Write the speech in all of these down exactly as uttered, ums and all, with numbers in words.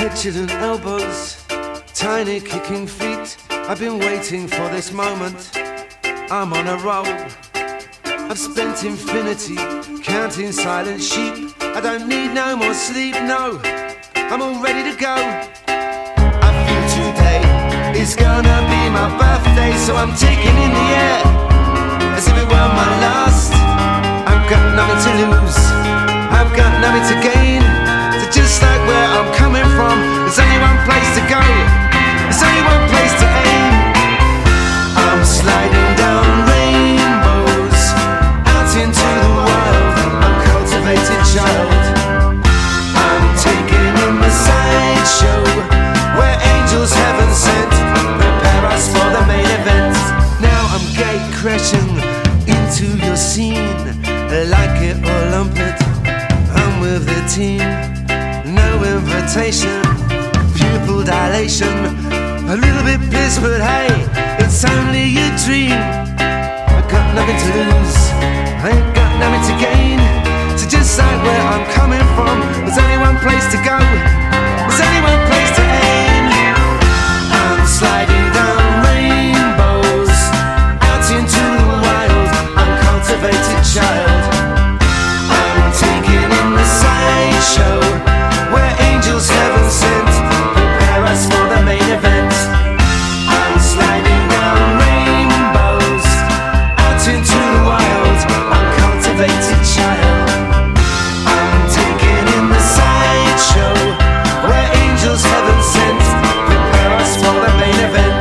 petulant elbows, tiny kicking feet. I've been waiting for this moment. I'm on a roll. I've spent infinity counting silent sheep. I don't need no more sleep, no, I'm all ready to go. I feel today is gonna be my birthday, so I'm taking in the air as if it were my last. I've got nothing to lose, I've got nothing to gain. So just like where I'm coming from, there's only one place to go, there's only one place to aim. I'm sliding down rainbows out into the wild, uncultivated child. I'm taking in the sideshow where angels heaven sent prepare us for the main event. Now I'm gate crashing into your scene, like it or lump it. I'm with the team, no invitation, pupil dilation, a little bit pissed, but hey, it's only a dream. I got nothing to lose, I ain't got nothing to gain. So just like where I'm coming from, there's only one place to go, there's only one place to aim. I'm sliding down rainbows out into the wild, uncultivated child. I'm taking in the sideshow where angels heaven sent prepare us for the main event. I'm sliding down rainbows out into the wild, uncultivated child. I'm taking in the sideshow where angels heaven sent prepare us for the main event.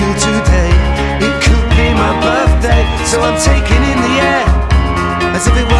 Today, it could be my birthday, so I'm taking in the air as if it was